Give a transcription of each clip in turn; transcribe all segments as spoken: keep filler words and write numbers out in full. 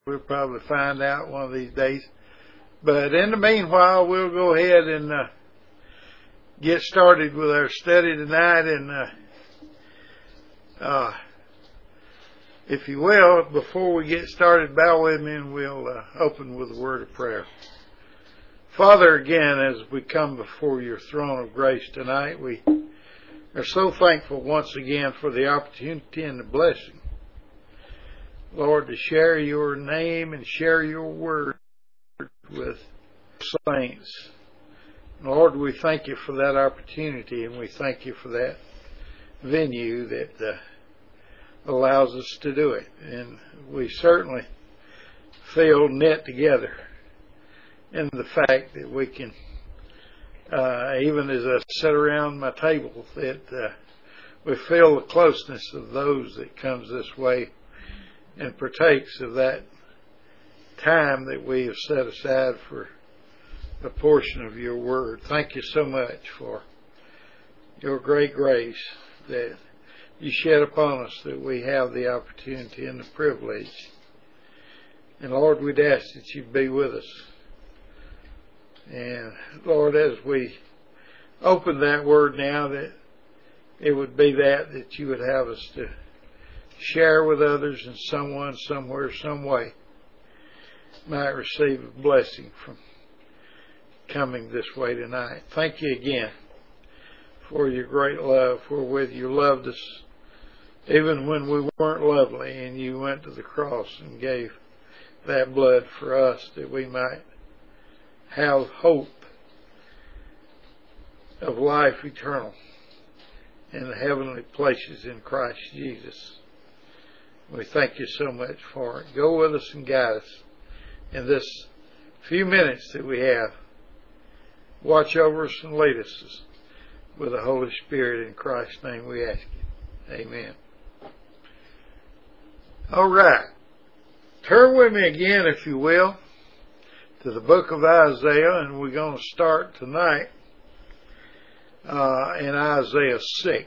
We'll probably find out one of these days. But in the meanwhile, we'll go ahead and uh, get started with our study tonight. And uh, uh, if you will, before we get started, bow with me and we'll uh, open with a word of prayer. Father, again, as we come before your throne of grace tonight, we are so thankful once again for the opportunity and the blessing, Lord, to share your name and share your word with saints. Lord, we thank you for that opportunity, and we thank you for that venue that uh, allows us to do it. And we certainly feel knit together in the fact that we can, uh, even as I sit around my table, that uh, we feel the closeness of those that comes this way and partakes of that time that we have set aside for a portion of your word. Thank you so much for your great grace that you shed upon us, that we have the opportunity and the privilege. And Lord, we'd ask that you'd be with us. And Lord, as we open that word now, that it would be that that you would have us to share with others, and someone, somewhere, some way might receive a blessing from coming this way tonight. Thank you again for your great love, wherewith you loved us even when we weren't lovely, and you went to the cross and gave that blood for us that we might have hope of life eternal in the heavenly places in Christ Jesus. We thank you so much for it. Go with us and guide us in this few minutes that we have. Watch over us and lead us with the Holy Spirit. In Christ's name we ask you. Amen. All right. Turn with me again, if you will, to the book of Isaiah, and we're going to start tonight uh, in Isaiah six.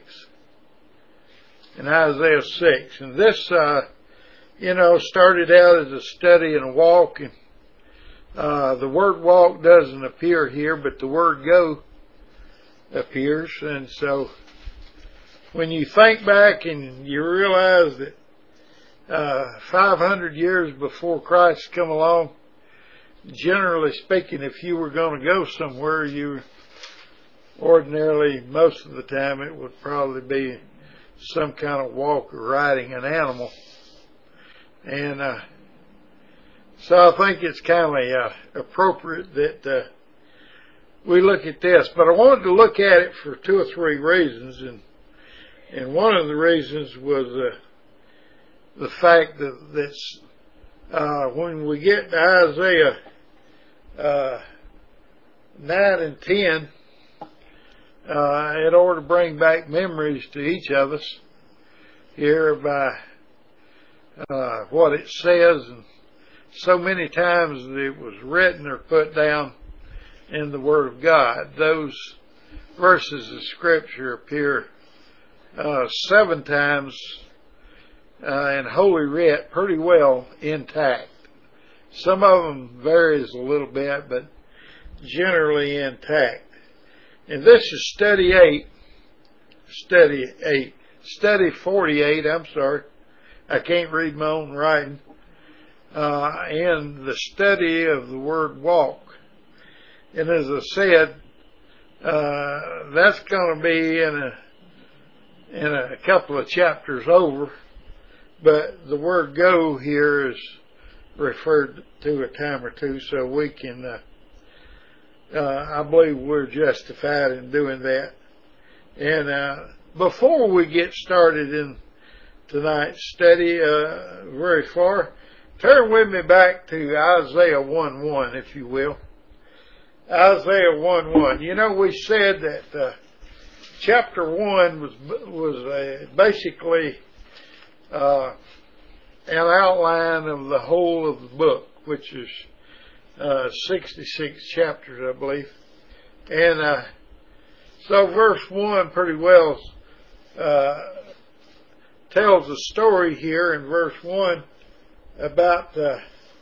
In Isaiah six. And this, uh, you know, started out as a study and a walk, and uh, the word walk doesn't appear here, but the word go appears. And so when you think back and you realize that uh, five hundred years before Christ come along, generally speaking, if you were going to go somewhere, you ordinarily, most of the time, it would probably be some kind of walk or riding an animal. And uh, so I think it's kind of uh, appropriate that uh, we look at this. But I wanted to look at it for two or three reasons. And and one of the reasons was uh, the fact that that's, uh, when we get to Isaiah uh, nine and ten, Uh, it ought to bring back memories to each of us here by uh, what it says, and so many times that it was written or put down in the Word of God. Those verses of Scripture appear uh, seven times uh, in Holy Writ, pretty well intact. Some of them varies a little bit, but generally intact. And this is study eight, study eight, study forty-eight, I'm sorry, I can't read my own writing, uh, and the study of the word walk. And as I said, uh, that's going to be in a, in a couple of chapters over, but the word go here is referred to a time or two, so we can, uh, Uh, I believe we're justified in doing that. And uh, before we get started in tonight's study uh, very far, turn with me back to Isaiah one one, if you will. Isaiah one one. You know, we said that uh, chapter one was was uh, basically uh, an outline of the whole of the book, which is Uh, sixty-six chapters, I believe. And uh, so verse one pretty well uh, tells a story here in verse one about uh,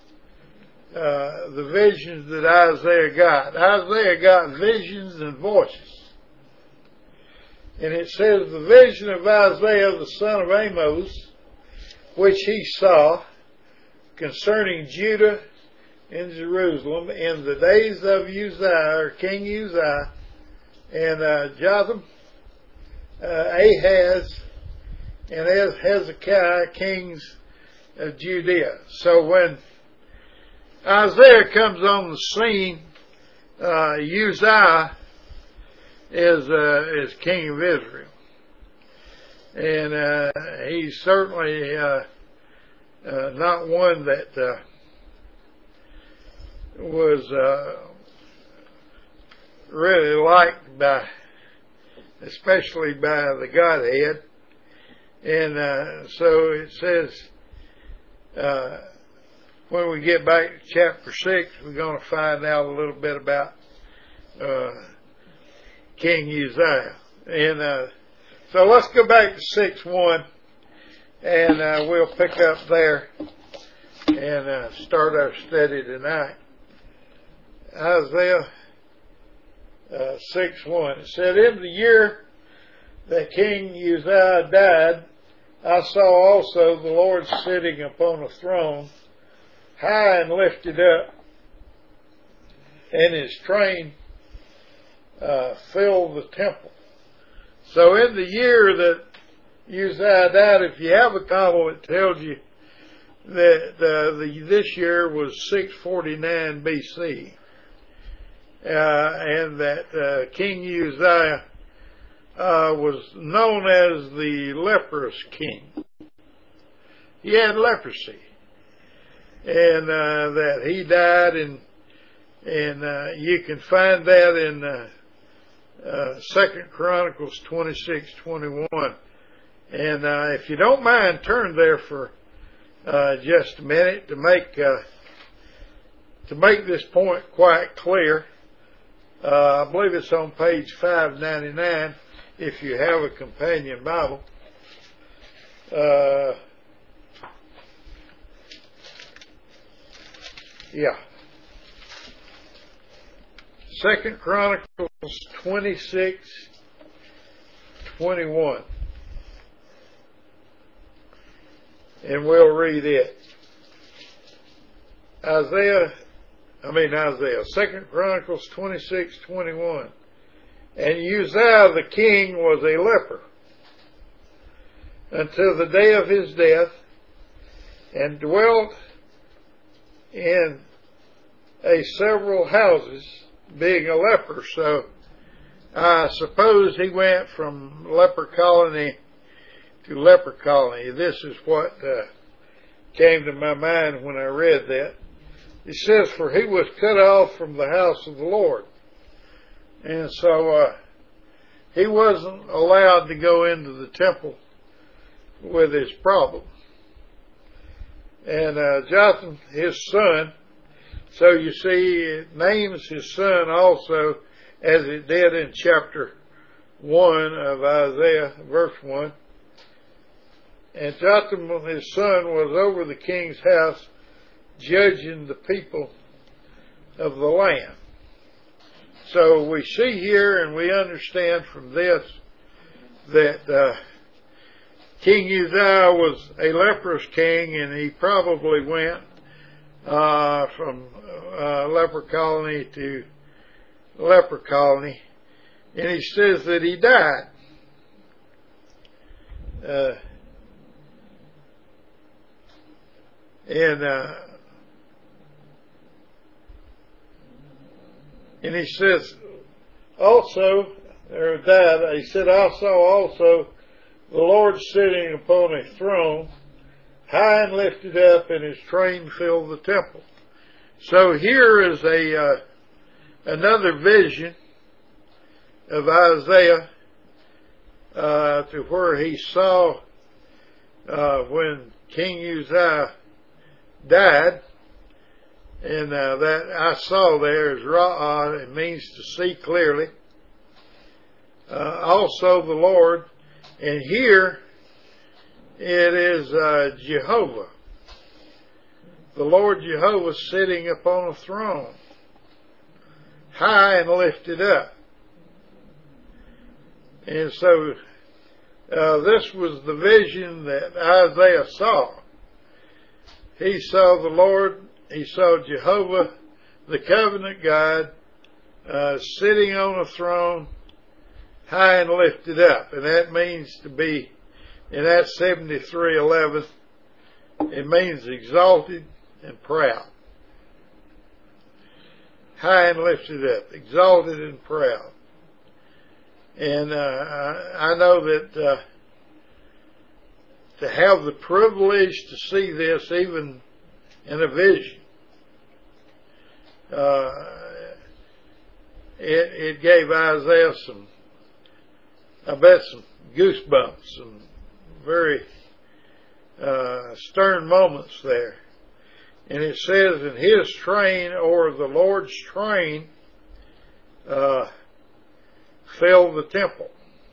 uh, the visions that Isaiah got. Isaiah got visions and voices. And it says, the vision of Isaiah the son of Amos, which he saw concerning Judah and Jerusalem in the days of Uzziah, or King Uzziah, and uh, Jotham, uh, Ahaz, and as Hezekiah, kings of Judea. So when Isaiah comes on the scene, uh, Uzziah is uh, is king of Israel, and uh, he's certainly uh, uh, not one that uh, was uh, really liked by, especially by the Godhead. And uh, so it says, uh, when we get back to chapter six, we're going to find out a little bit about uh, King Uzziah. And uh, so let's go back to six one, and uh, we'll pick up there and uh, start our study tonight. Isaiah uh, six one. It said, in the year that King Uzziah died, I saw also the Lord sitting upon a throne, high and lifted up, and his train uh, filled the temple. So in the year that Uzziah died, if you have a Bible, it tells you that uh, the, this year was six forty-nine B C, uh, and that uh, King Uzziah Uh, was known as the leprous king. He had leprosy, and uh, that he died, and and uh, you can find that in uh, uh, Second Chronicles twenty-six twenty-one. And uh, if you don't mind, turn there for uh, just a minute to make uh, to make this point quite clear. Uh, I believe it's on page five ninety-nine. If you have a companion Bible. Uh, yeah. Second Chronicles twenty-six twenty-one. And we'll read it. Isaiah, I mean Isaiah, Second Chronicles twenty-six twenty-one. And Uzziah the king was a leper until the day of his death, and dwelt in a several houses, being a leper. So I suppose he went from leper colony to leper colony. This is what uh, came to my mind when I read that. It says, for he was cut off from the house of the Lord. And so uh, he wasn't allowed to go into the temple with his problem. And uh, Jotham, his son, so you see it names his son also, as it did in chapter one of Isaiah, verse one. And Jotham, his son, was over the king's house, judging the people of the land. So we see here, and we understand from this, that uh, King Uzziah was a leprous king, and he probably went uh, from uh, leper colony to leper colony. And he says that he died. Uh, and uh, And he says, also, or died, he said, I saw also the Lord sitting upon a throne, high and lifted up, and his train filled the temple. So here is a uh, another vision of Isaiah uh, to where he saw uh, when King Uzziah died. And uh, that I saw there is ra'ah, it means to see clearly. Uh, also the Lord, and here it is uh, Jehovah. the Lord Jehovah sitting upon a throne, high and lifted up. And so uh, this was the vision that Isaiah saw. He saw the Lord, he saw Jehovah, the covenant God, uh, sitting on a throne, high and lifted up. And that means to be, in that seventy-three eleven, it means exalted and proud. High and lifted up, exalted and proud. And uh, I, I know that uh, to have the privilege to see this even in a vision, uh, it, it gave Isaiah some, I bet, some goosebumps, some very uh, stern moments there. And it says, in his train, or the Lord's train, uh, filled the temple.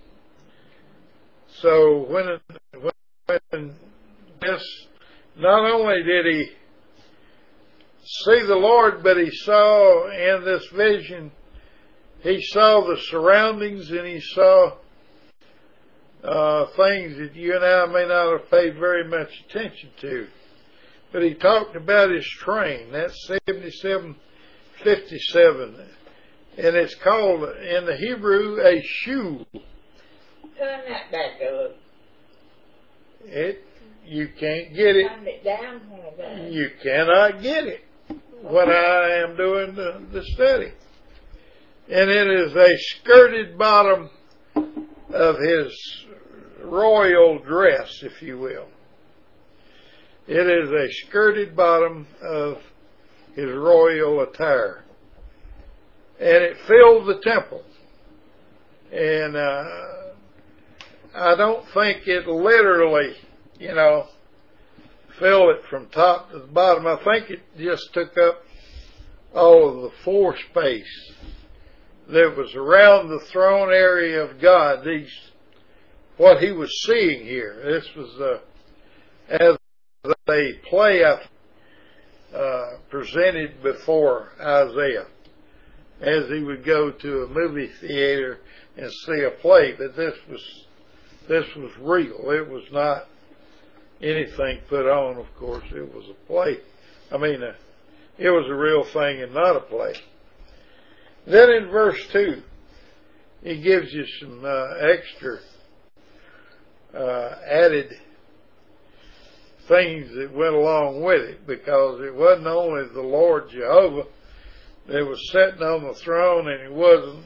So when, when this, not only did he see the Lord, but he saw in this vision, he saw the surroundings, and he saw uh, things that you and I may not have paid very much attention to. But he talked about his train. That's seventy-seven fifty-seven. And it's called, in the Hebrew, a shoe. Turn that back up. It, you can't get it. Turn it down one. You cannot get it. What I am doing the, the study. And it is a skirted bottom of his royal dress, if you will. It is a skirted bottom of his royal attire. And it filled the temple. And uh, I don't think it literally, you know, filled it from top to the bottom. I think it just took up all of the floor space that was around the throne area of God. These, what he was seeing here. This was uh, as a play uh, presented before Isaiah, as he would go to a movie theater and see a play. But this was this was real. It was not anything put on, of course. It was a play. I mean, uh, it was a real thing and not a play. Then in verse two, he gives you some uh, extra uh, added things that went along with it, because it wasn't only the Lord Jehovah that was sitting on the throne, and it wasn't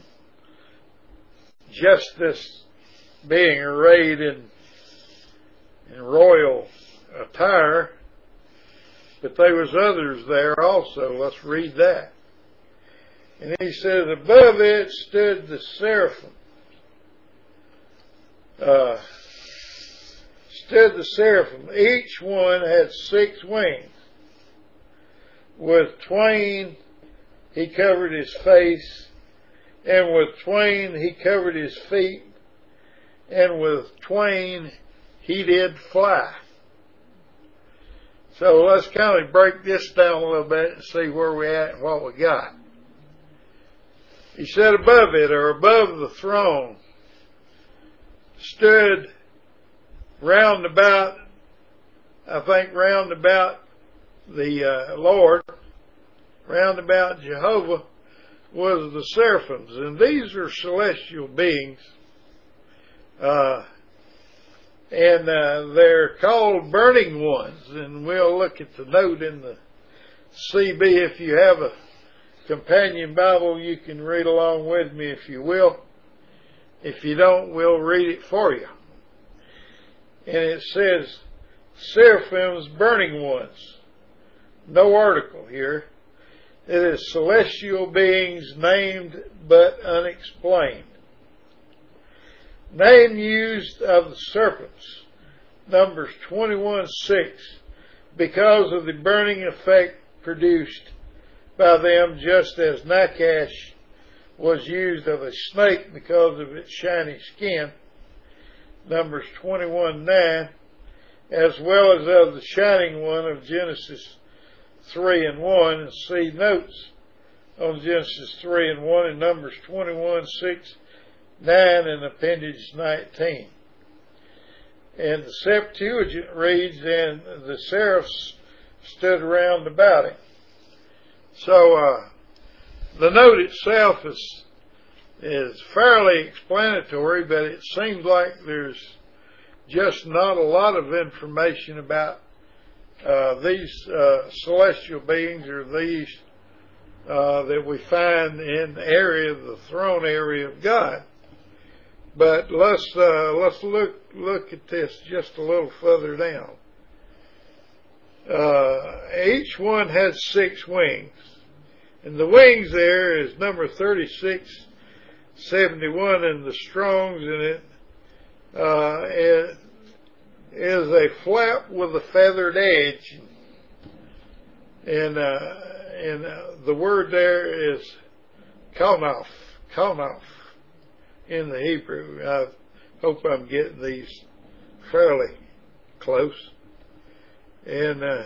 just this being arrayed in, in royal attire, but there was others there also. Let's read that. And he says, above it stood the seraphim. Uh, stood the seraphim. Each one had six wings. With twain he covered his face, and with twain he covered his feet, and with twain he did fly. So let's kind of break this down a little bit and see where we're at and what we got. He said above it, or above the throne, stood round about, I think round about the uh, Lord, round about Jehovah, was the seraphims. And these are celestial beings. Uh, and uh, they're called burning ones. And we'll look at the note in the C B. If you have a companion Bible, you can read along with me if you will. If you don't, we'll read it for you. And it says, seraphims, burning ones. No article here. It is celestial beings named but unexplained. Name used of the serpents. Numbers twenty-one six. Because of the burning effect produced by them, just as Nakash was used of a snake because of its shiny skin. Numbers twenty-one nine. As well as of the shining one of Genesis three and one and see notes on Genesis three and one and Numbers twenty-one, six, nine, and Appendage nineteen. And the Septuagint reads, and the seraphs stood round about him. So uh, the note itself is is fairly explanatory, but it seems like there's just not a lot of information about uh, these uh, celestial beings or these uh, that we find in the area of the throne area of God. But let's uh, let's look look at this just a little further down. Uh, each one has six wings, and the wings there is number thirty-six seventy-one in the Strong's, and it, uh, it is a flap with a feathered edge, and uh, and uh, the word there is kanaf, kanaf in the Hebrew. I hope I'm getting these fairly close. And uh,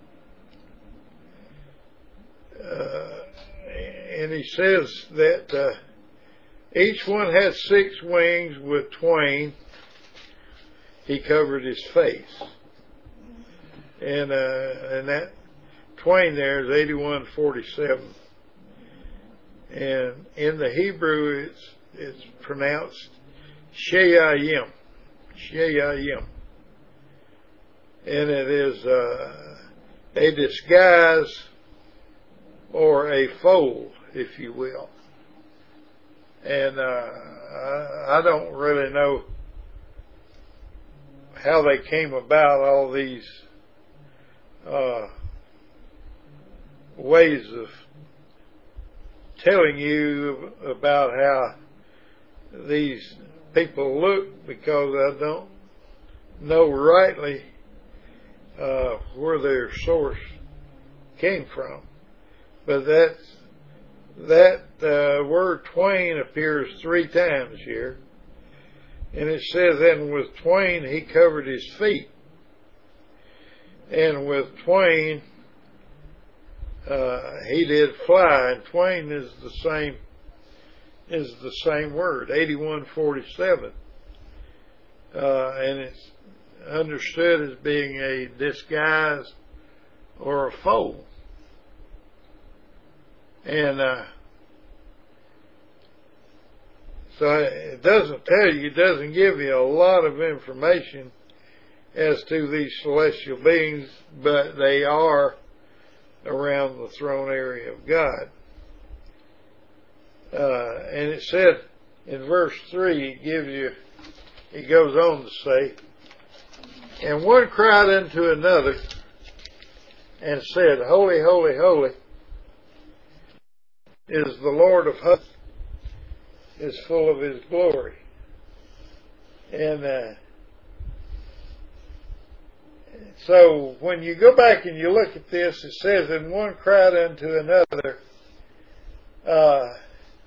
uh, and he says that uh, each one has six wings, with twain he covered his face. And uh, and that twain there is eighty-one forty-seven. And in the Hebrew it's it's pronounced Sheyayim, Sheyayim. And it is uh, a disguise or a fold, if you will. And uh, I, I don't really know how they came about, all these uh, ways of telling you about how these people look, because I don't know rightly uh, where their source came from. But that that uh, word twain appears three times here, and it says, "And with twain he covered his feet," and with twain uh, he did fly. And twain is the same is the same word, eighty-one forty-seven, uh, and it's understood as being a disguise or a fold. And uh, so it doesn't tell you, it doesn't give you a lot of information as to these celestial beings, but they are around the throne area of God. Uh, and it said in verse three, it gives you, it goes on to say, "And one cried unto another and said, Holy, holy, holy is the Lord of hosts, is full of his glory." And uh, so when you go back and you look at this, it says, "And one cried unto another." Uh,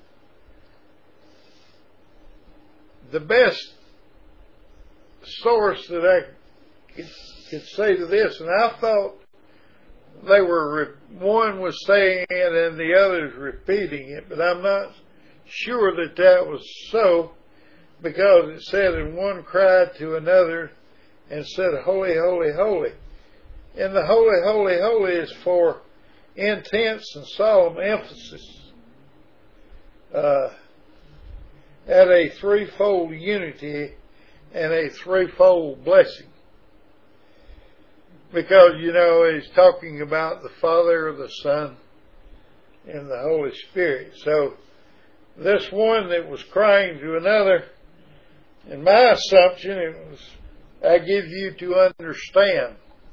the best source that I could, could say to this, and I thought they were, one was saying it and the others repeating it, but I'm not sure that that was so, because it said, "And one cried to another and said, Holy, holy, holy." And the holy, holy, holy is for intense and solemn emphasis uh, at a threefold unity and a threefold blessing. Because, you know, he's talking about the Father, the Son, and the Holy Spirit. So this one that was crying to another, in my assumption, it was, I give you to understand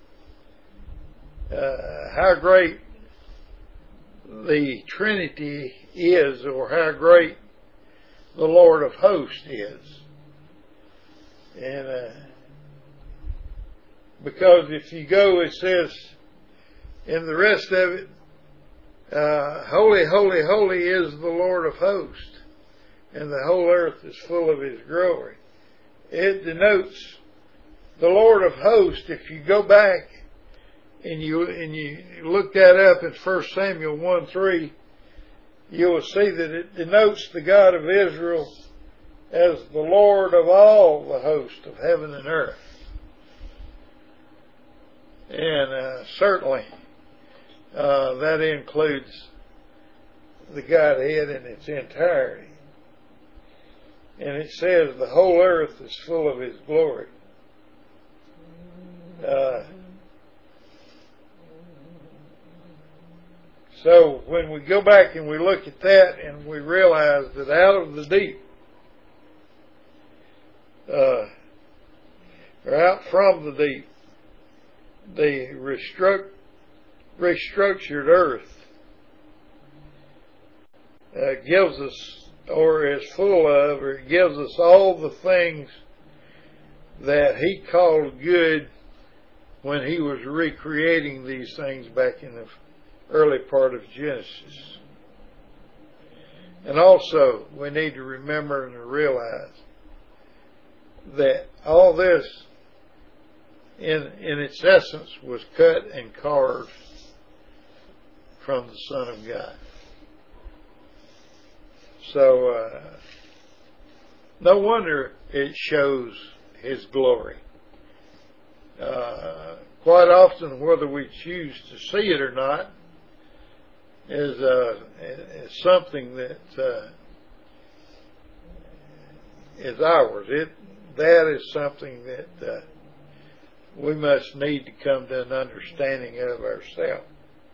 uh, how great the Trinity is, or how great the Lord of hosts is. And uh, because if you go, it says in the rest of it, uh, "Holy, holy, holy is the Lord of hosts, and the whole earth is full of his glory." It denotes the Lord of hosts. If you go back and you and you look that up in First Samuel one three, you will see that it denotes the God of Israel as the Lord of all the host of heaven and earth. And uh, certainly uh, that includes the Godhead in its entirety. And it says the whole earth is full of His glory. Uh, so when we go back and we look at that and we realize that out of the deep, uh, or out from the deep, the restruct, restructured earth uh, gives us, or is full of, or it gives us all the things that He called good when He was recreating these things back in the early part of Genesis. And also, we need to remember and to realize that all this, in in its essence, was cut and carved from the Son of God. So, uh, no wonder it shows His glory. Uh, quite often, whether we choose to see it or not, is, uh, is something that uh, is ours. It that is something that uh, we must need to come to an understanding of ourselves,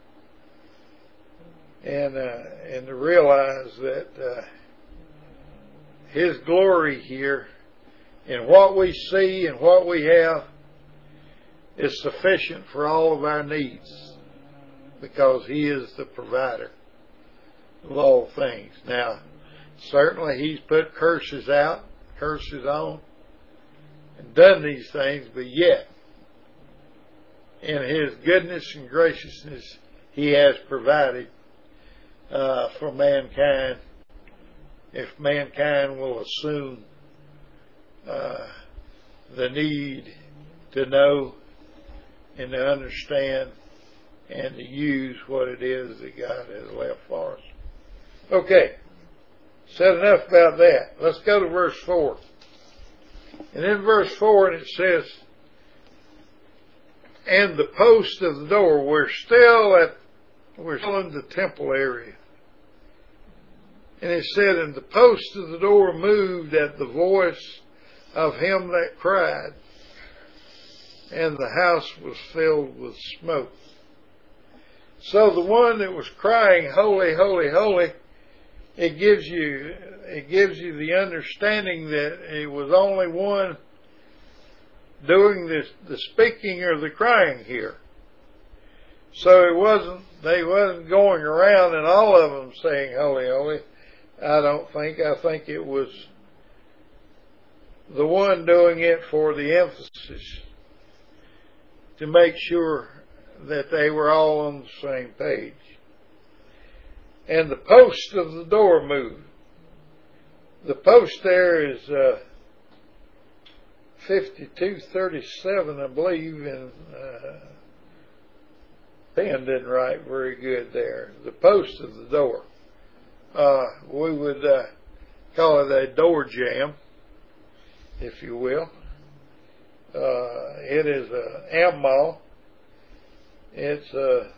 and uh, and to realize that uh, His glory here, in what we see and what we have, is sufficient for all of our needs, because He is the provider of all things. Now, certainly He's put curses out, curses on, and done these things, but yet, in His goodness and graciousness, He has provided uh, for mankind, if mankind will assume uh, the need to know and to understand and to use what it is that God has left for us. Okay, said enough about that. Let's go to verse four. And in verse four it says, and the post of the door, we're still at, we're still in the temple area. And it said, and the post of the door moved at the voice of him that cried, and the house was filled with smoke. So the one that was crying, holy, holy, holy, it gives you, it gives you the understanding that it was only one doing this, the speaking or the crying here. So it wasn't, they wasn't going around and all of them saying holy, holy. I don't think. I think it was the one doing it for the emphasis, to make sure that they were all on the same page. And the post of the door moved. The post there is uh, fifty-two thirty-seven, I believe, and uh, pen didn't write very good there. The post of the door. Uh, we would uh, call it a door jamb, if you will. Uh, it is an ammal. It's uh,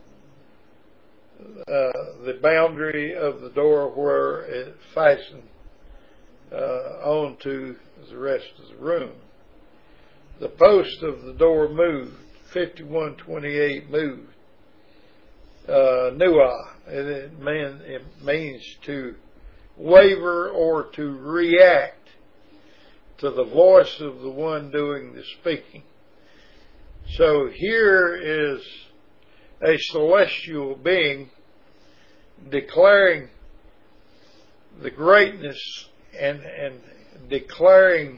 uh, the boundary of the door where it fastened uh, onto the rest of the room. The post of the door moved. fifty-one twenty-eight moved. Uh, nuah. It, it, mean, it means to waver or to react to the voice of the one doing the speaking. So here is a celestial being declaring the greatness and, and declaring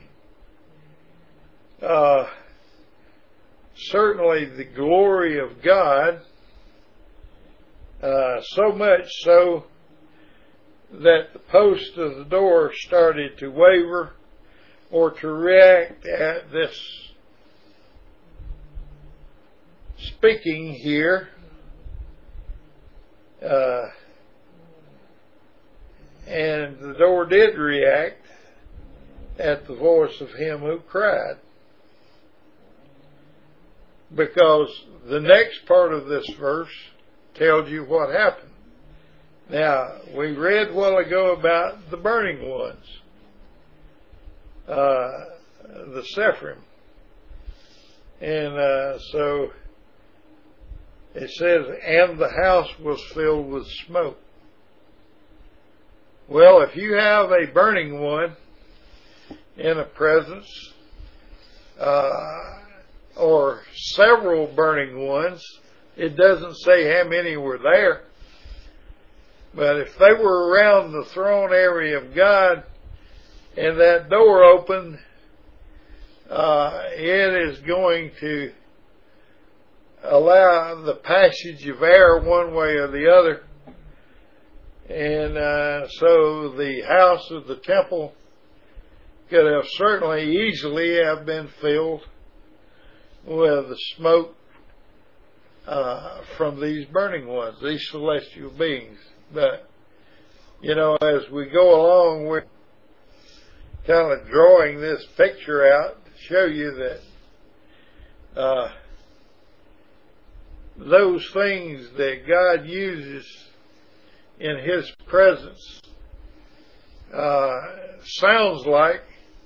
uh, certainly the glory of God. Uh, so much so that the post of the door started to waver or to react at this speaking here. Uh, and the door did react at the voice of him who cried. Because the next part of this verse tells you what happened. Now, we read a while ago about the burning ones, uh, the Sephrim. And uh, so it says, and the house was filled with smoke. Well, if you have a burning one in a presence, uh, or several burning ones, it doesn't say how many were there. But if they were around the throne area of God and that door opened, uh, it is going to allow the passage of air one way or the other. And uh, so the house of the temple could have certainly easily have been filled with the smoke uh, from these burning ones, these celestial beings. But, you know, as we go along, we're kind of drawing this picture out to show you that uh, those things that God uses in His presence uh, sounds like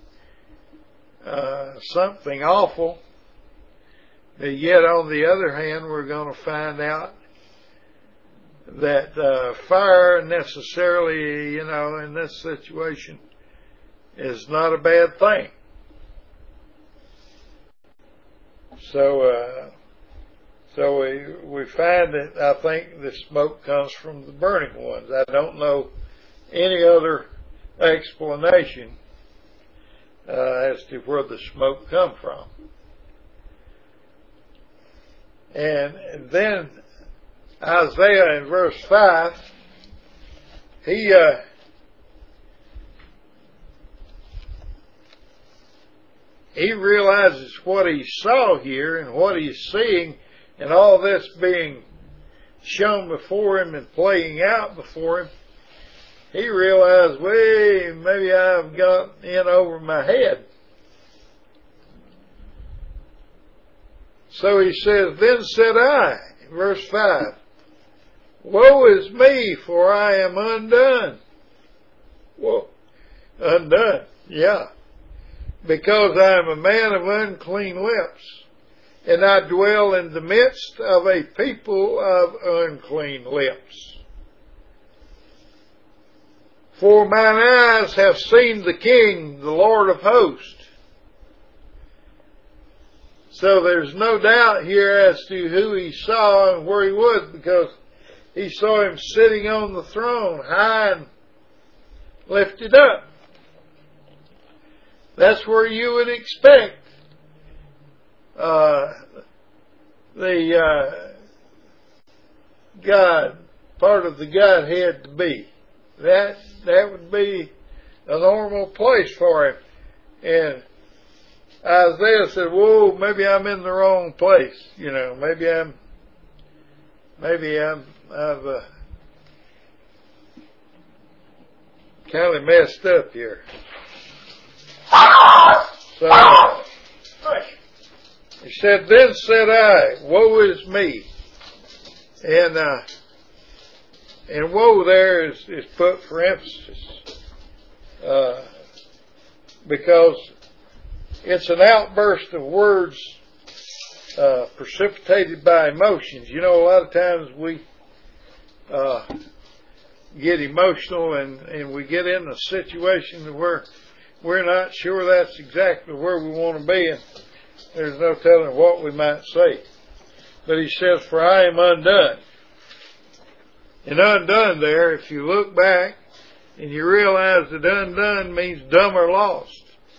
uh, something awful. But yet, on the other hand, we're going to find out that uh, fire necessarily, you know, in this situation is not a bad thing. So, uh, so we we find that I think the smoke comes from the burning ones. I don't know any other explanation uh, as to where the smoke come from. And then Isaiah in verse five, he uh, he realizes what he saw here and what he's seeing, and all this being shown before him and playing out before him. He realized, wait, maybe I've got in over my head. So he says, then said I, verse five, woe is me, for I am undone. Whoa, undone, yeah. Because I am a man of unclean lips, and I dwell in the midst of a people of unclean lips. For mine eyes have seen the King, the Lord of hosts. So there's no doubt here as to who he saw and where he was, because he saw him sitting on the throne, high and lifted up. That's where you would expect uh, the uh, God, part of the Godhead to be. That that would be a normal place for him. And Isaiah said, whoa, maybe I'm in the wrong place. You know, maybe I'm, maybe I'm, I've uh, kind of messed up here. So, he said, then said I, woe is me. And, uh, and woe there is, is put for emphasis. Uh, because it's an outburst of words uh, precipitated by emotions. You know, a lot of times we uh, get emotional and, and we get in a situation where we're not sure that's exactly where we want to be, and there's no telling what we might say. But he says, for I am undone. And undone there, if you look back and you realize that undone means dumb or lost.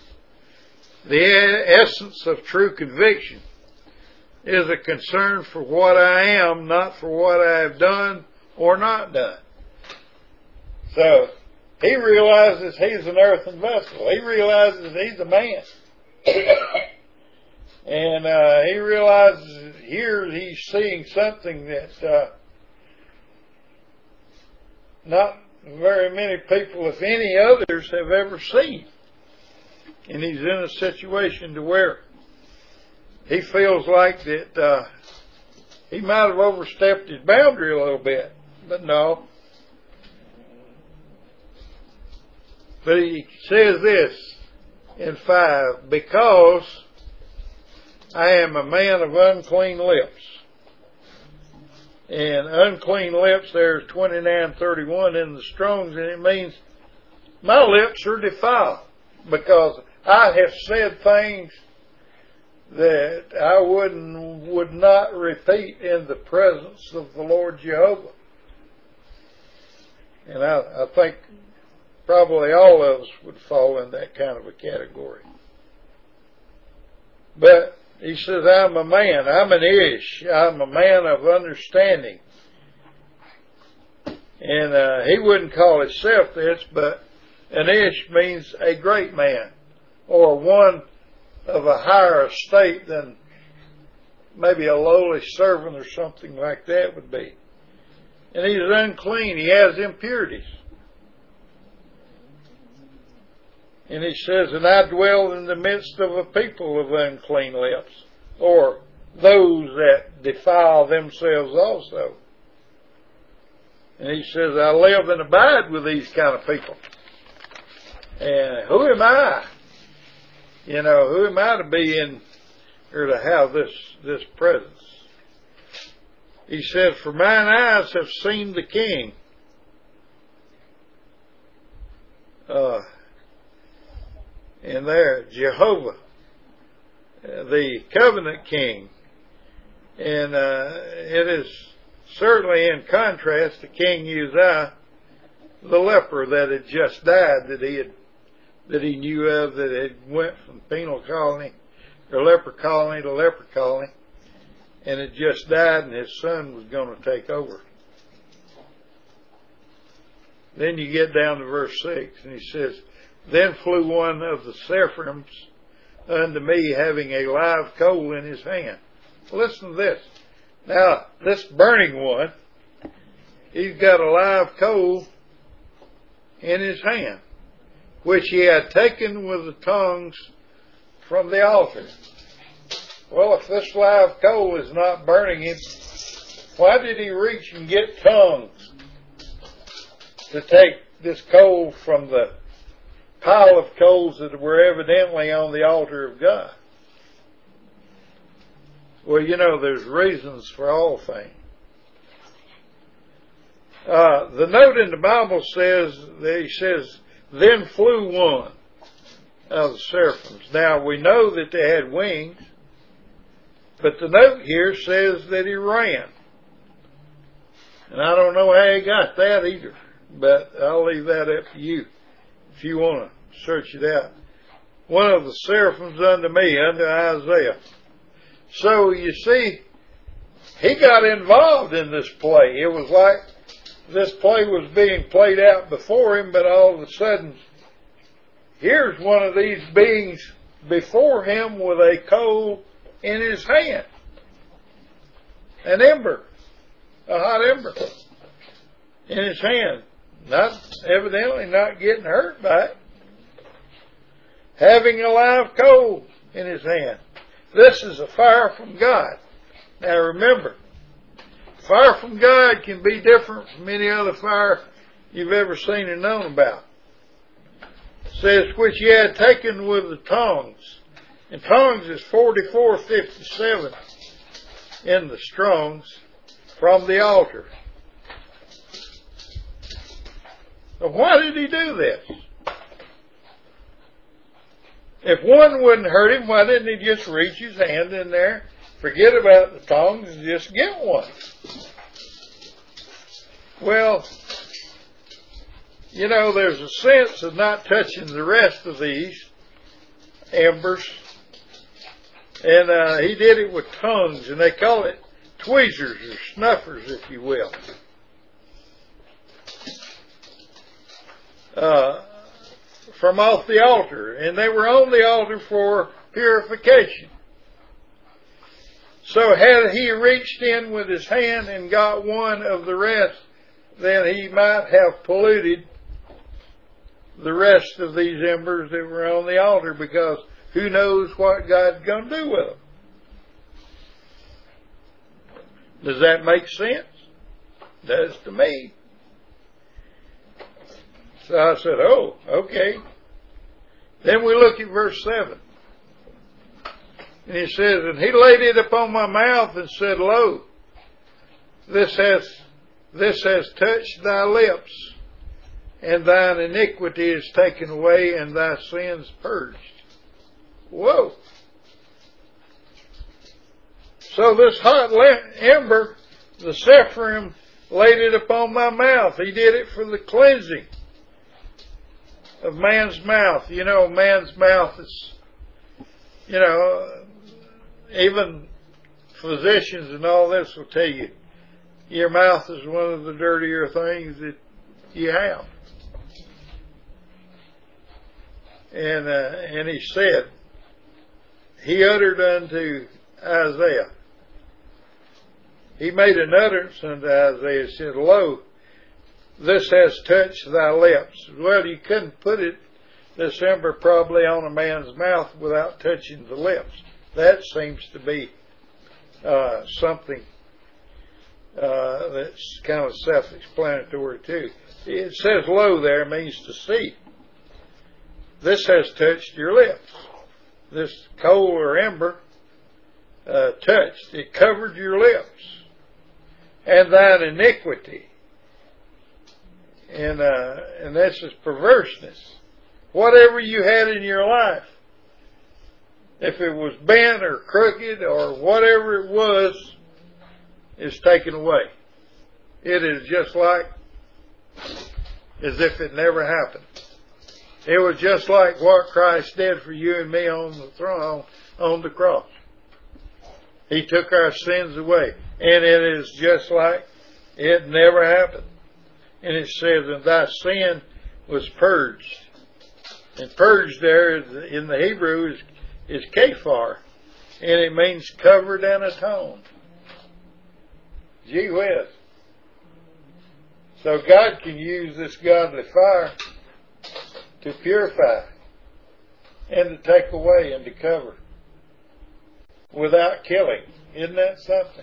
The essence of true conviction is a concern for what I am, not for what I have done or not done. So, he realizes he's an earthen vessel. He realizes he's a man. And uh, he realizes here he's seeing something that uh, not very many people, if any others, have ever seen. And he's in a situation to where he feels like that uh, he might have overstepped his boundary a little bit. But no. But he says this in five, because I am a man of unclean lips. And unclean lips, there's twenty-nine thirty-one in the Strong's, and it means my lips are defiled, because I have said things that I wouldn't, would not repeat in the presence of the Lord Jehovah. And I, I think probably all of us would fall in that kind of a category. But he says, I'm a man. I'm an Ish. I'm a man of understanding. And uh, he wouldn't call himself this, but an Ish means a great man, or one of a higher estate than maybe a lowly servant or something like that would be. And he's unclean. He has impurities. And he says, and I dwell in the midst of a people of unclean lips, or those that defile themselves also. And he says, I live and abide with these kind of people. And who am I? You know, who am I to be in, or to have this, this presence? He says, for mine eyes have seen the King. Uh, and there, Jehovah, the covenant King. And uh, it is certainly in contrast to King Uzziah, the leper that had just died, that he had, that he knew of, that had went from penal colony, or leper colony to leper colony, and had just died, and his son was going to take over. Then you get down to verse six, and he says, then flew one of the seraphims unto me, having a live coal in his hand. Listen to this. Now, this burning one, he's got a live coal in his hand, which he had taken with the tongues from the altar. Well, if this live coal is not burning him, why did he reach and get tongues to take this coal from the pile of coals that were evidently on the altar of God? Well, you know, there's reasons for all things. Uh, the note in the Bible says, that he says, then flew one of the seraphims. Now, we know that they had wings, but the note here says that he ran. And I don't know how he got that either, but I'll leave that up to you if you want to search it out. One of the seraphims unto me, unto Isaiah. So, you see, he got involved in this play. It was like this play was being played out before him, but all of a sudden, here's one of these beings before him with a coal in his hand. An ember. A hot ember. In his hand. Not, evidently not getting hurt by it. Having a live coal in his hand. This is a fire from God. Now remember, fire from God can be different from any other fire you've ever seen or known about. It says, which he had taken with the tongs. And tongs is forty-four fifty-seven in the Strong's, from the altar. Now why did he do this? If one wouldn't hurt him, why didn't he just reach his hand in there, forget about the tongs, and just get one? Well, you know, there's a sense of not touching the rest of these embers. And uh, he did it with tongues, and they call it tweezers or snuffers, if you will. Uh, from off the altar. And they were on the altar for purification. So had he reached in with his hand and got one of the rest, then he might have polluted the rest of these embers that were on the altar, because who knows what God's going to do with them. Does that make sense? It does to me. So I said, oh, okay. Then we look at verse seven. And he says, and he laid it upon my mouth and said, lo, this has, this has touched thy lips, and thine iniquity is taken away, and thy sins purged. Whoa. So this hot ember, the Sephirim, laid it upon my mouth. He did it for the cleansing of man's mouth. You know, man's mouth is, you know, even physicians and all this will tell you, your mouth is one of the dirtier things that you have. And uh, and he said, he uttered unto Isaiah, he made an utterance unto Isaiah, said, lo, this has touched thy lips. Well, you couldn't put it, this ember, probably on a man's mouth without touching the lips. That seems to be uh, something uh, that's kind of self-explanatory too. It says lo there, means to see. This has touched your lips. This coal or ember uh, touched. It covered your lips. And thine iniquity. And, uh, and this is perverseness. Whatever you had in your life, if it was bent or crooked or whatever it was, is taken away. It is just like as if it never happened. It was just like what Christ did for you and me on the throne, on the cross. He took our sins away. And it is just like it never happened. And it says, and thy sin was purged. And purged there in the Hebrew is, is kaphar. And it means covered and atoned. Gee whiz. So God can use this godly fire to purify and to take away and to cover without killing. Isn't that something?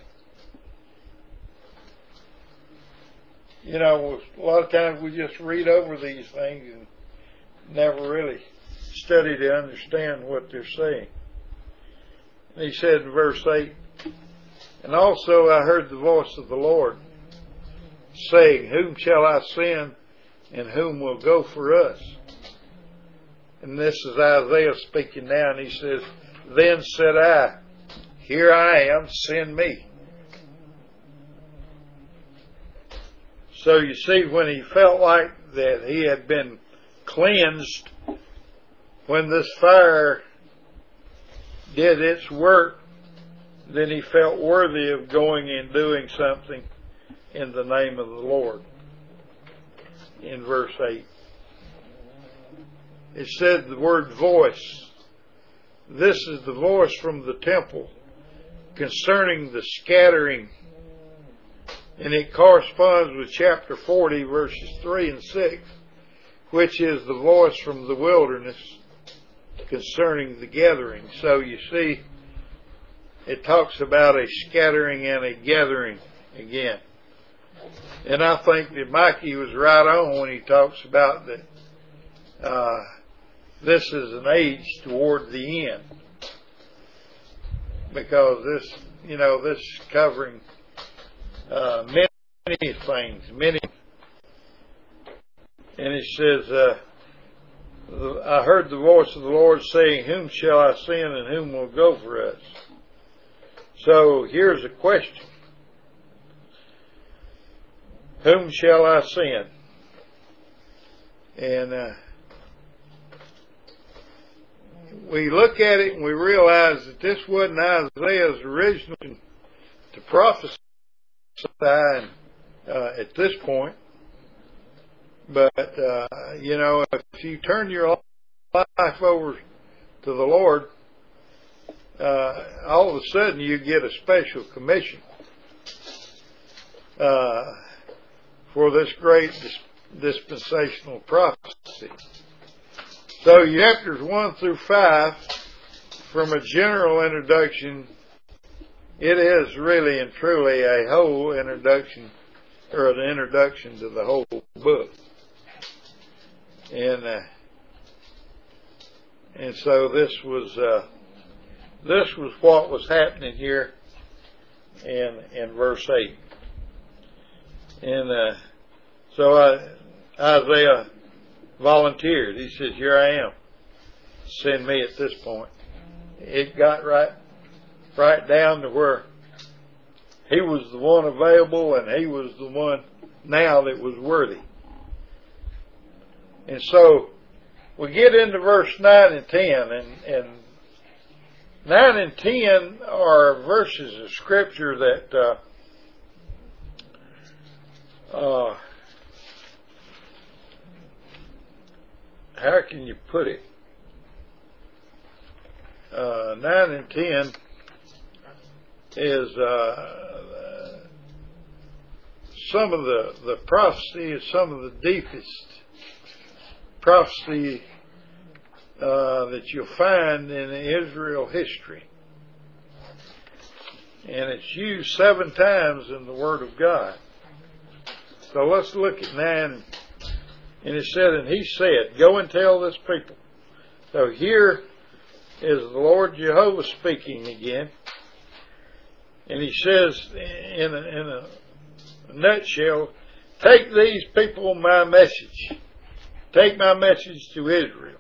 You know, a lot of times we just read over these things and never really study to understand what they're saying. And he said in verse eight, and also I heard the voice of the Lord saying, whom shall I send, and whom will go for us? And this is Isaiah speaking now, and he says, then said I, here I am, send me. So you see, when he felt like that he had been cleansed, when this fire did its work, then he felt worthy of going and doing something in the name of the Lord. In verse eight. It said the word voice. This is the voice from the temple concerning the scattering. And it corresponds with chapter forty, verses three and six, which is the voice from the wilderness concerning the gathering. So you see, it talks about a scattering and a gathering again. And I think that Mikey was right on when he talks about that uh, this is an age toward the end. Because this, you know, this is covering uh, many, many things, many. And it says, uh, I heard the voice of the Lord saying, whom shall I send and whom will go for us? So here's a question. Whom shall I send? And uh, we look at it and we realize that this wasn't Isaiah's original to prophesy uh, at this point. But, uh, you know, if you turn your life over to the Lord, uh, all of a sudden you get a special commission uh, for this great dis- dispensational prophecy. So chapters one through five, from a general introduction, it is really and truly a whole introduction, or an introduction to the whole book. And uh, and so this was uh, this was what was happening here in in verse eight. And uh, so uh, Isaiah volunteered. He says, "Here I am. Send me." At this point, it got right right down to where he was the one available, and he was the one now that was worthy. And so we get into verse nine and ten, and, and nine and ten are verses of Scripture that uh, uh, how can you put it? Uh, nine and ten is uh, some of the, the prophecy is some of the deepest prophecy uh, that you'll find in Israel history. And it's used seven times in the Word of God. So let's look at nine. And it said, "And he said, Go and tell this people." So here is the Lord Jehovah speaking again. And he says in a, in a nutshell, take these people my message. Take my message to Israel.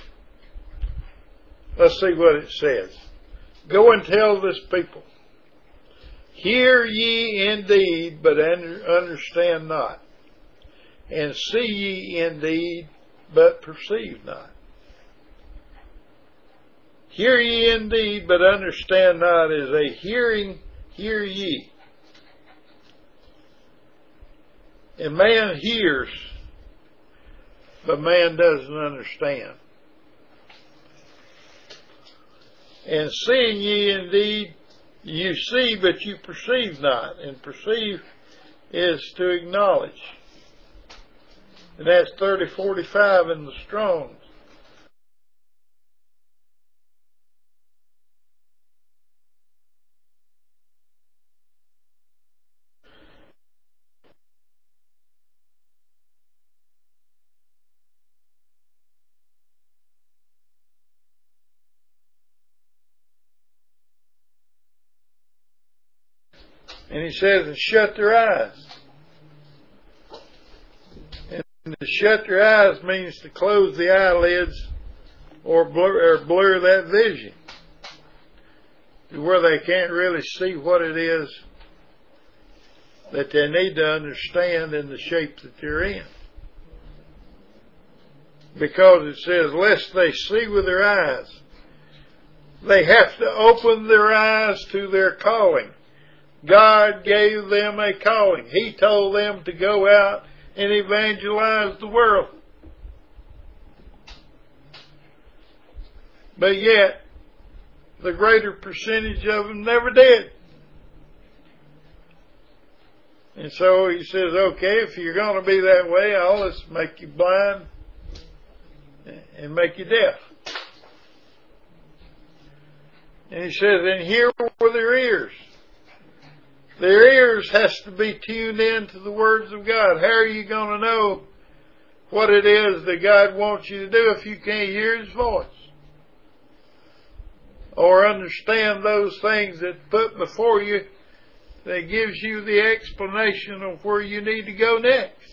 Let's see what it says. "Go and tell this people, hear ye indeed, but understand not. And see ye indeed, but perceive not. Hear ye indeed, but understand not," is a hearing, hear ye. And man hears, but man doesn't understand. "And seeing ye indeed, you see, but you perceive not." And perceive is to acknowledge. And that's thirty forty-five in the Strong's. And he says, "And shut their eyes." And to shut their eyes means to close the eyelids or blur, or blur that vision to where they can't really see what it is that they need to understand in the shape that they're in. Because it says, lest they see with their eyes. They have to open their eyes to their calling. God gave them a calling. He told them to go out and evangelize the world. But yet, the greater percentage of them never did. And so he says, okay, if you're going to be that way, I'll just make you blind and make you deaf. And he says, and hear with their ears. Their ears has to be tuned in to the words of God. How are you going to know what it is that God wants you to do if you can't hear His voice? Or understand those things that put before you that gives you the explanation of where you need to go next.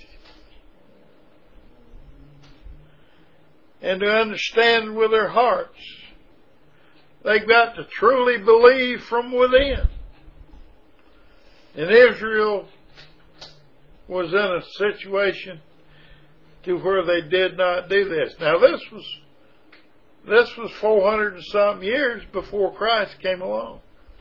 And to understand with their hearts. They've got to truly believe from within. And Israel was in a situation to where they did not do this. Now this was this was four hundred and something years before Christ came along.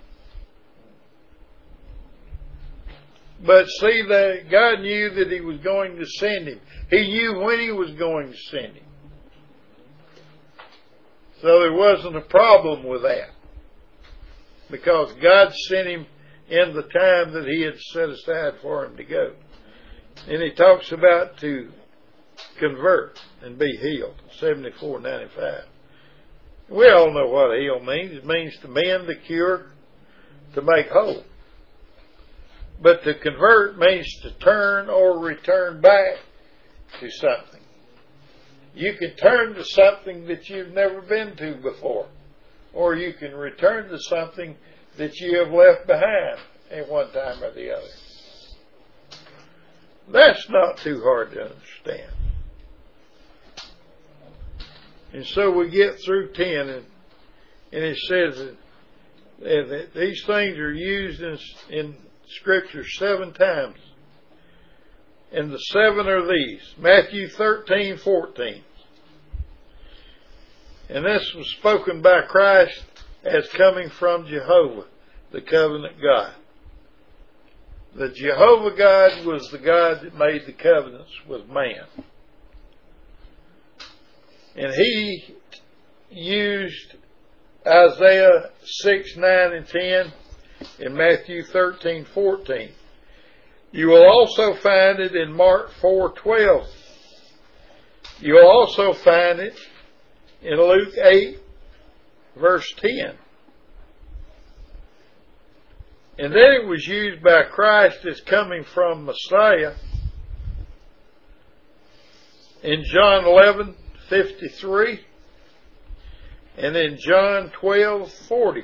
But see, that God knew that He was going to send him. He knew when He was going to send him. So there wasn't a problem with that. because God sent him in the time that he had set aside for him to go. And he talks about to convert and be healed, seventy-four ninety-five. We all know what heal means. It means to mend, to cure, to make whole. But to convert means to turn or return back to something. You can turn to something that you've never been to before, or you can return to something that you have left behind at one time or the other. That's not too hard to understand. And so we get through ten, and, and it says that, that these things are used in, in Scripture seven times. And the seven are these. Matthew thirteen fourteen. And this was spoken by Christ as coming from Jehovah, the covenant God. The Jehovah God was the God that made the covenants with man. And he used Isaiah six, nine, and ten in Matthew thirteen fourteen. You will also find it in Mark four twelve. You'll also find it in Luke eight, verse ten. And then it was used by Christ as coming from Messiah in John eleven fifty-three and in John twelve forty.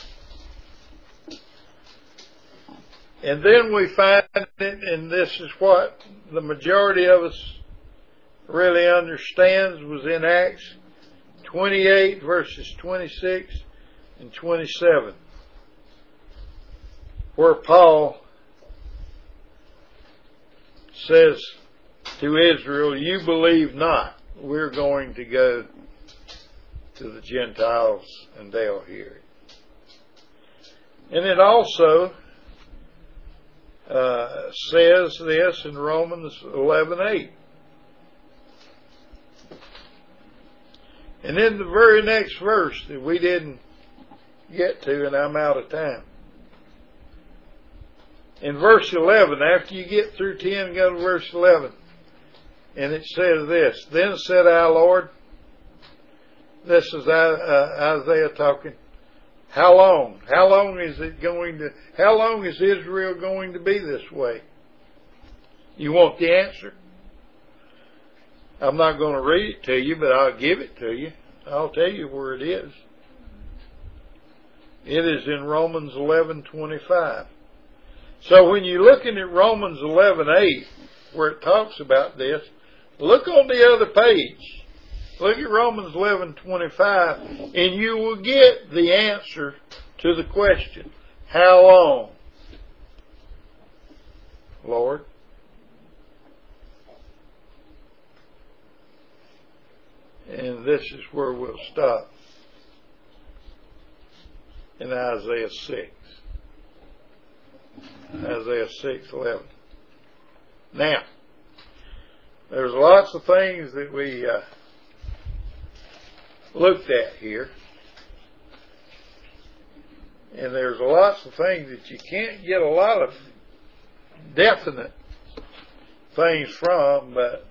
And then we find it, and this is what the majority of us really understands, was in Acts twenty-eight verses twenty-six and twenty-seven, where Paul says to Israel, you believe not, we're going to go to the Gentiles and they'll hear it. And it also uh, says this in Romans eleven eight. And in the very next verse that we didn't get to, and I'm out of time. In verse eleven, after you get through ten, go to verse eleven. And it says this, then said I, Lord, this is Isaiah talking, how long? How long is it going to, how long is Israel going to be this way? You want the answer? I'm not going to read it to you, but I'll give it to you. I'll tell you where it is. It is in Romans eleven twenty-five. So when you're looking at Romans eleven eight, where it talks about this, look on the other page. Look at Romans eleven twenty-five, and you will get the answer to the question, how long, Lord? And this is where we'll stop in Isaiah six. Isaiah six eleven. Now, there's lots of things that we uh, looked at here. And there's lots of things that you can't get a lot of definite things from, but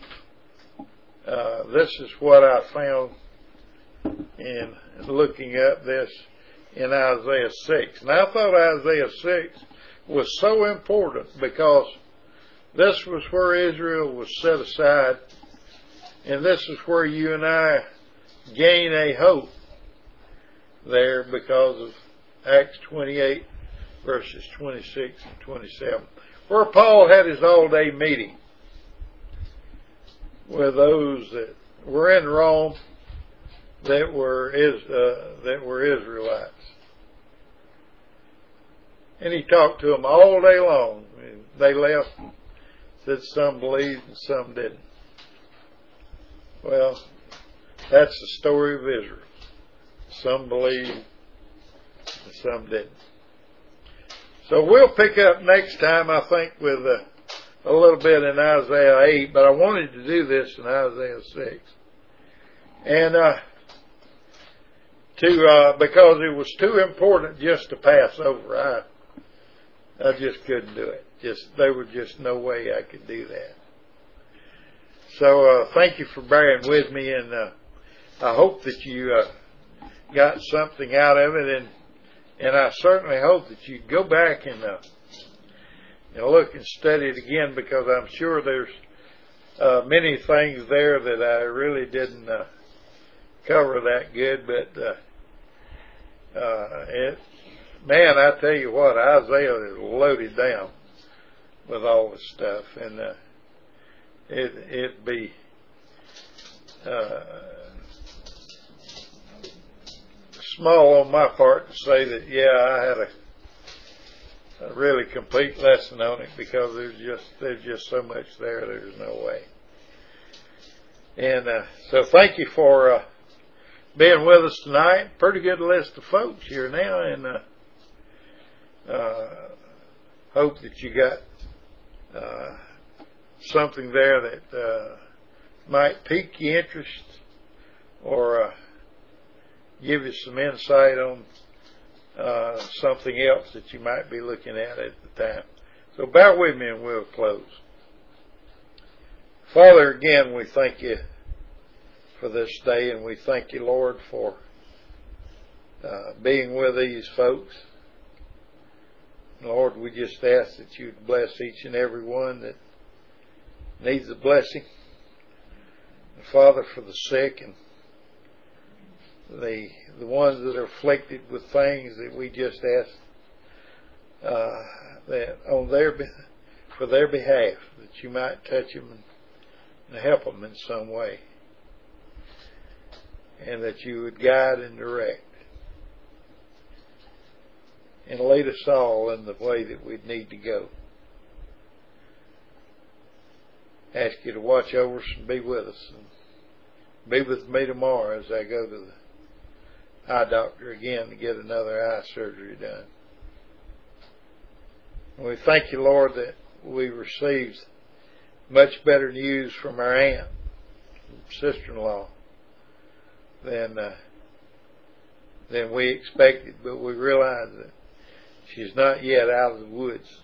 uh, this is what I found in looking up this in Isaiah six. And I thought Isaiah six was so important because this was where Israel was set aside, and this is where you and I gain a hope there because of Acts twenty-eight verses twenty-six and twenty-seven, where Paul had his all-day meeting with those that were in Rome that were is uh, that were Israelites. And he talked to them all day long. And they left and said some believed and some didn't. Well, that's the story of Israel. Some believed and some didn't. So we'll pick up next time, I think, with a, a little bit in Isaiah eight, but I wanted to do this in Isaiah six. And uh, to uh, because it was too important just to pass over. I I just couldn't do it. Just there was just no way I could do that. So uh, thank you for bearing with me, and uh, I hope that you uh, got something out of it, and and I certainly hope that you go back and uh, you know, look and study it again, because I'm sure there's uh, many things there that I really didn't uh, cover that good, but uh, uh, it, man, I tell you what, Isaiah is loaded down with all this stuff, and uh, it it'd be uh, small on my part to say that, yeah, I had a, a really complete lesson on it, because there's just there's just so much there. There's no way. And uh, so, thank you for uh, being with us tonight. Pretty good list of folks here now, and uh, uh, hope that you got uh, something there that uh, might pique your interest, or uh, give you some insight on uh, something else that you might be looking at at the time. So bear with me and we'll close. Father, again, we thank you for this day, and we thank you, Lord, for uh, being with these folks. Lord, we just ask that you'd bless each and every one that needs a blessing. And Father, for the sick and the the ones that are afflicted with things, that we just ask uh, that on their for their behalf, that you might touch them and, and help them in some way, and that you would guide and direct and lead us all in the way that we need to go. Ask you to watch over us and be with us, and be with me tomorrow as I go to the eye doctor again to get another eye surgery done. And we thank you, Lord, that we received much better news from our aunt, sister-in-law, than uh, than we expected, but we realize that she's not yet out of the woods.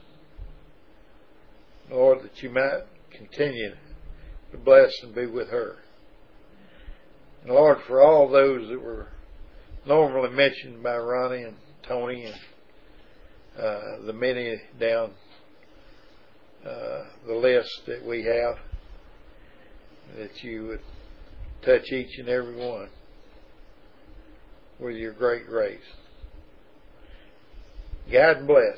Lord, that you might continue to bless and be with her. And Lord, for all those that were normally mentioned by Ronnie and Tony and uh, the many down uh, the list that we have, that you would touch each and every one with your great grace. Guide and bless.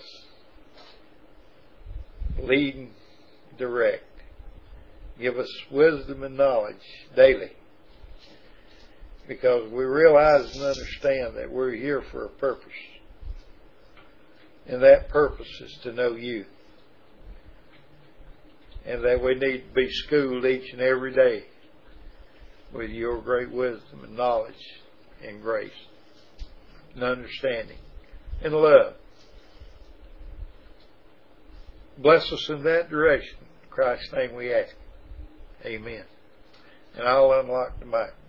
Lead and direct. Give us wisdom and knowledge daily, because we realize and understand that we're here for a purpose. And that purpose is to know you. And that we need to be schooled each and every day with your great wisdom and knowledge and grace and understanding and love. Bless us in that direction. In Christ's name we ask. Amen. And I'll unlock the mic.